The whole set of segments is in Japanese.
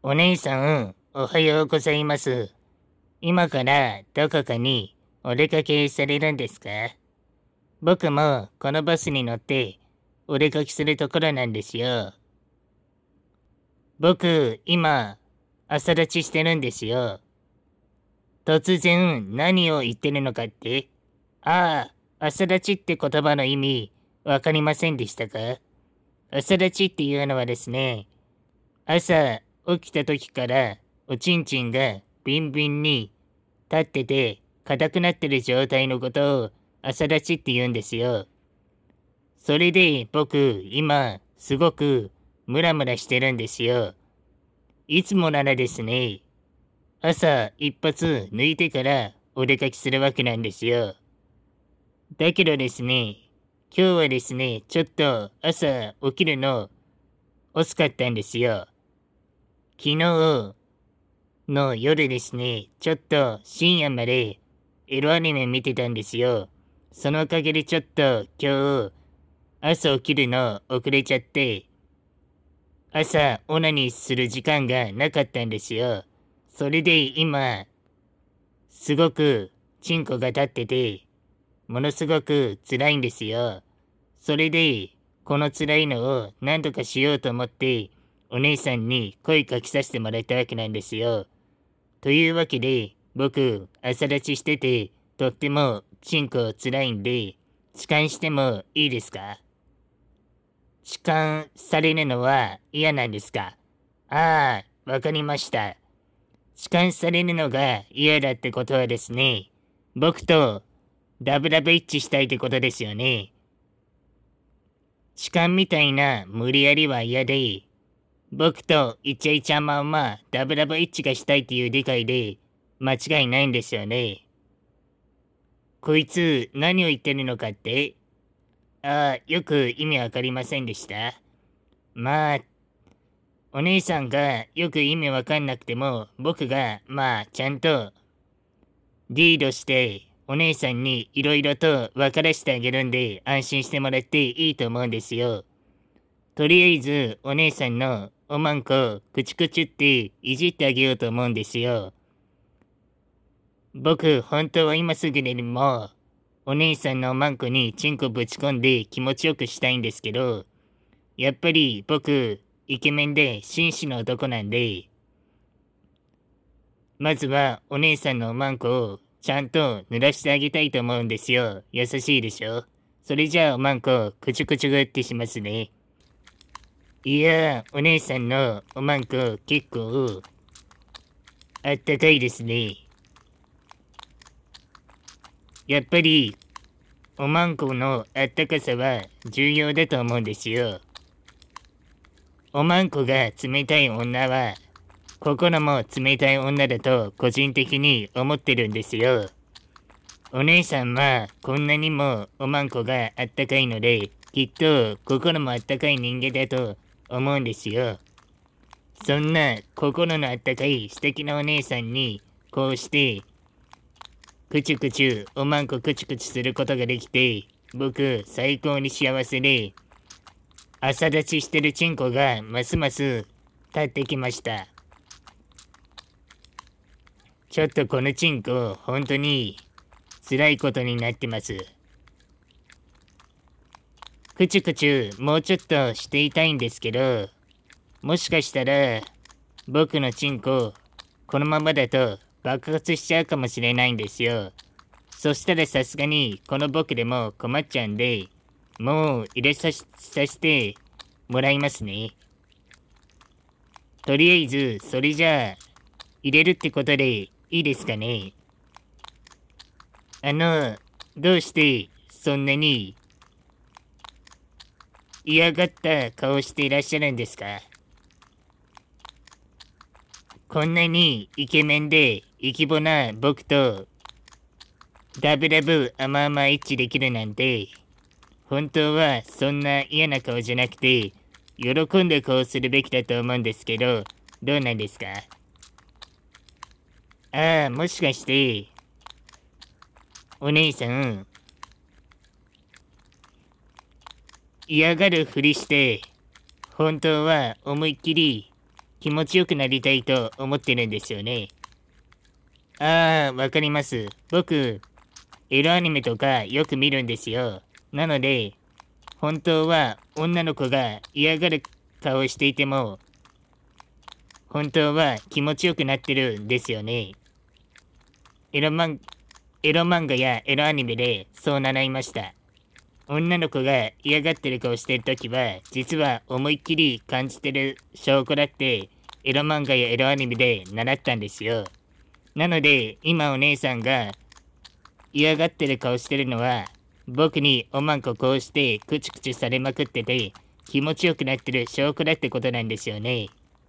お姉さん、おはようございます。今からどこかにお出かけされるんですか？僕もこのバスに乗ってお出かけするところなんですよ。僕、今、朝立ちしてるんですよ。突然何を言ってるのかって？ああ、朝立ちって言葉の意味、わかりませんでしたか？朝立ちっていうのはですね、朝起きた時からおちんちんがビンビンに立ってて硬くなってる状態のことを朝立ちって言うんですよ。それで僕今すごくムラムラしてるんですよ。いつもならですね、朝一発抜いてからお出かけするわけなんですよ。だけどですね、今日はですね、ちょっと朝起きるの遅かったんですよ。昨日の夜ですね、ちょっと深夜までエロアニメ見てたんですよ。そのおかげでちょっと今日朝起きるの遅れちゃって、朝オナニーする時間がなかったんですよ。それで今、すごくチンコが立ってて、ものすごく辛いんですよ。それで、この辛いのを何とかしようと思って、お姉さんに声かけさせてもらったわけなんですよ。というわけで、僕、朝立ちしてて、とってもチンコ辛いんで、痴漢してもいいですか？痴漢されるのは嫌なんですか？ああ、わかりました。痴漢されるのが嫌だってことはですね、僕とダブダブ一致したいってことですよね。痴漢みたいな無理やりは嫌で、僕とイチャイチャマンはダブダブ一致がしたいっていう理解で間違いないんですよね。こいつ何を言ってるのかって？ああ、よく意味わかりませんでした。まあ、お姉さんがよく意味わかんなくても、僕がちゃんとリードしてお姉さんにいろいろと分からせてあげるんで安心してもらっていいと思うんですよ。とりあえずお姉さんのおまんこクチクチっていじってあげようと思うんですよ。僕本当は今すぐにでもお姉さんのおまんこにチンコぶち込んで気持ちよくしたいんですけど、やっぱり僕イケメンで紳士の男なんで、まずはお姉さんのおまんこをちゃんと濡らしてあげたいと思うんですよ。優しいでしょ？それじゃあおまんこくちゅくちゅぐってしますね。いやお姉さんのおまんこ結構あったかいですね。やっぱりおまんこのあったかさは重要だと思うんですよ。おまんこが冷たい女は心も冷たい女だと個人的に思ってるんですよ。お姉さんはこんなにもおまんこがあったかいので、きっと心もあったかい人間だと思うんですよ。そんな心のあったかい素敵なお姉さんにこうしてくちゅくちゅおまんこくちゅくちゅすることができて、僕最高に幸せで、朝立ちしてるチンコがますます立ってきました。ちょっとこのチンコ本当に辛いことになってます。くちゅくちゅもうちょっとしていたいんですけど、もしかしたら僕のチンコこのままだと爆発しちゃうかもしれないんですよ。そしたらさすがにこの僕でも困っちゃうんで、もう入れさせてもらいますね。とりあえずそれじゃあ入れるってことでいいですかね。どうしてそんなに嫌がった顔していらっしゃるんですか？こんなにイケメンでイケボな僕とダブダブ甘々一致できるなんて、本当はそんな嫌な顔じゃなくて、喜んで顔するべきだと思うんですけど、どうなんですか？ああ、もしかして、お姉さん、嫌がるふりして、本当は思いっきり気持ちよくなりたいと思ってるんですよね。ああ、わかります。僕、エロアニメとかよく見るんですよ。なので、本当は女の子が嫌がる顔していても、本当は気持ちよくなってるんですよね。エロ漫画やエロアニメでそう習いました。女の子が嫌がってる顔してるときは、実は思いっきり感じてる証拠だって、エロ漫画やエロアニメで習ったんですよ。なので、今お姉さんが嫌がってる顔してるのは、僕におまんここうしてクチクチされまくってて、気持ちよくなってる証拠だってことなんですよね。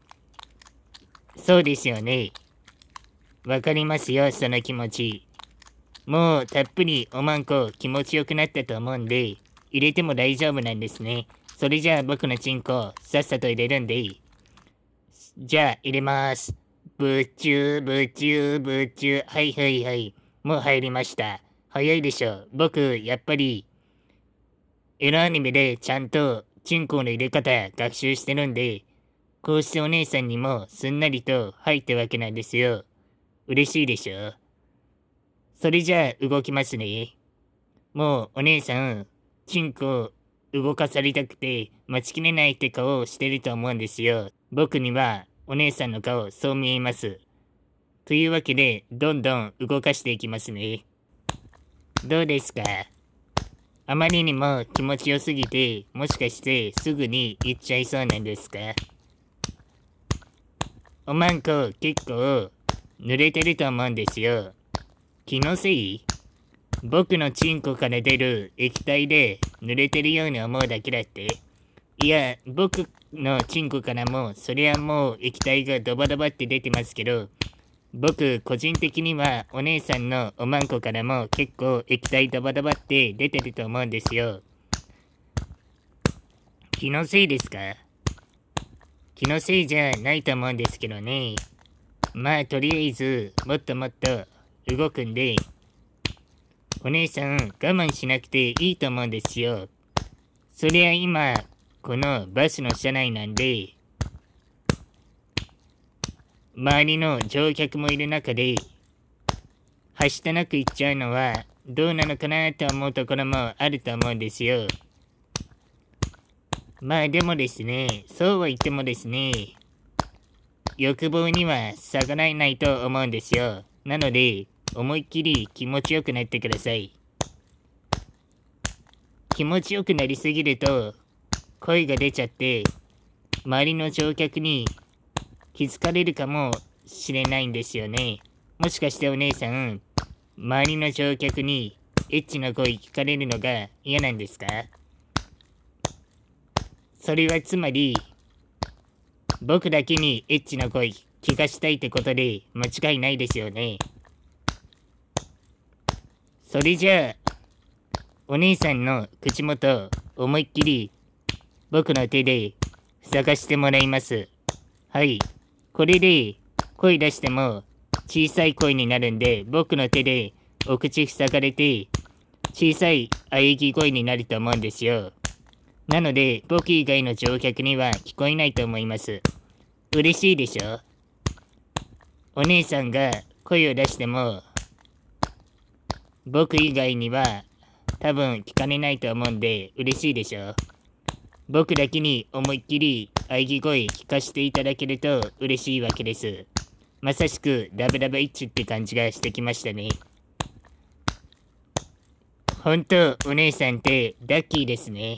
そうですよね。わかりますよ、その気持ち。もうたっぷりおまんこ気持ちよくなったと思うんで、入れても大丈夫なんですね。それじゃあ僕のチンコさっさと入れるんでいい。じゃあ入れます。ぶっちゅーぶっちゅーぶっちゅー。はいはいはい。もう入りました。早いでしょ。僕やっぱりエロアニメでちゃんとチンコの入れ方学習してるんで、こうしてお姉さんにもすんなりと入ったわけなんですよ。嬉しいでしょ。それじゃあ動きますね。もうお姉さん、チンコ動かされたくて待ちきれないって顔をしてると思うんですよ。僕にはお姉さんの顔そう見えます。というわけで、どんどん動かしていきますね。どうですか？あまりにも気持ちよすぎて、もしかしてすぐに行っちゃいそうなんですか？おまんこ結構濡れてると思うんですよ。気のせい？僕のチンコから出る液体で濡れてるように思うだけだって。いや、僕のチンコからもそりゃもう液体がドバドバって出てますけど、僕個人的にはお姉さんのおまんこからも結構液体ドバドバって出てると思うんですよ。気のせいですか？気のせいじゃないと思うんですけどね。まあとりあえずもっともっと動くんで、お姉さん我慢しなくていいと思うんですよ。そりゃ今このバスの車内なんで、周りの乗客もいる中ではしたなく行っちゃうのはどうなのかなと思うところもあると思うんですよ。まあでもですね、そうは言ってもですね、欲望には逆らえないと思うんですよ。なので、思いっきり気持ちよくなってください。気持ちよくなりすぎると、声が出ちゃって、周りの乗客に気づかれるかもしれないんですよね。もしかしてお姉さん、周りの乗客にエッチな声聞かれるのが嫌なんですか？それはつまり、僕だけにエッチな声聞かしたいってことで間違いないですよね。それじゃあ、お姉さんの口元思いっきり僕の手で探してもらいます。はい。これで声出しても小さい声になるんで、僕の手でお口塞がれて小さい喘ぎ声になると思うんですよ。なので僕以外の乗客には聞こえないと思います。嬉しいでしょ？お姉さんが声を出しても僕以外には多分聞かれないと思うんで嬉しいでしょ？僕だけに思いっきり喘ぎ声聞かせていただけると嬉しいわけです。まさしくダブダブイッチって感じがしてきましたね。ほんとお姉さんってラッキーですね。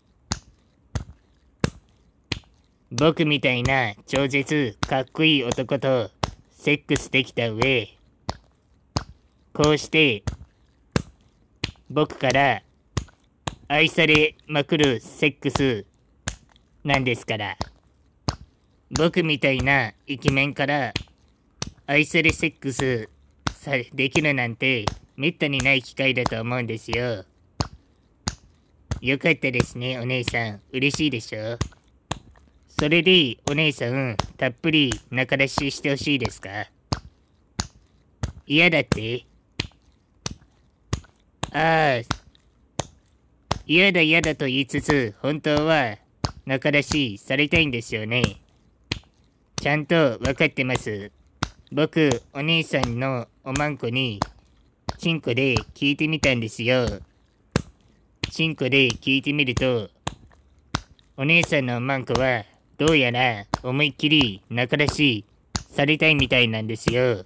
僕みたいな超絶かっこいい男とセックスできた上、こうして僕から愛されまくるセックスなんですから。僕みたいなイケメンから愛されセックスできるなんてめったにない機会だと思うんですよ。よかったですね、お姉さん。嬉しいでしょ？それでお姉さん、たっぷり仲出ししてほしいですか？嫌だって？ああ、嫌だ嫌だと言いつつ、本当は仲出しされたいんですよね。 ちゃんとわかってます。僕、お姉さんのおまんこに、チンコで聞いてみたんですよ。チンコで聞いてみると、お姉さんのおまんこは、どうやら思いっきり仲出しされたいみたいなんですよ。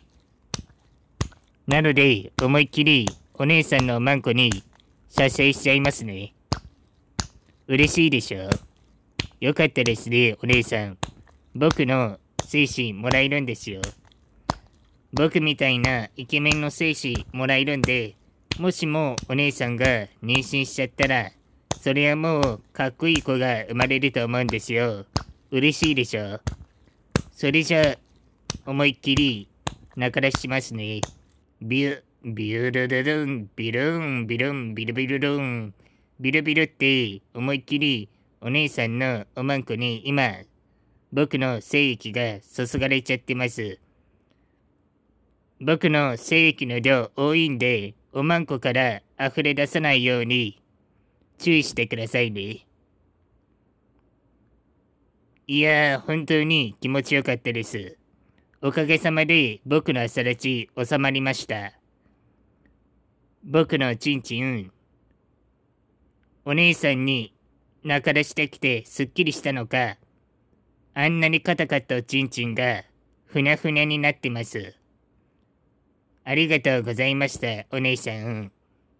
なので、思いっきりお姉さんのおまんこに射精しちゃいますね。嬉しいでしょ？よかったですね、お姉さん。僕の精子もらえるんですよ。僕みたいなイケメンの精子もらえるんで、もしもお姉さんが妊娠しちゃったら、それはもうかっこいい子が生まれると思うんですよ。嬉しいでしょ？それじゃ思いっきり仲出ししますね。ビュルルルン、ビルン、ビルン、ビルビルルン。ビルビルって思いっきりお姉さんのおまんこに今、僕の精液が注がれちゃってます。僕の精液の量多いんで、おまんこから溢れ出さないように注意してくださいね。いやー、本当に気持ちよかったです。おかげさまで僕の朝立ち収まりました。僕のチンチン、お姉さんに仲出してきてすっきりしたのか、あんなにカタカタとチンチンがふにゃふにゃになってます。ありがとうございました、お姉さん。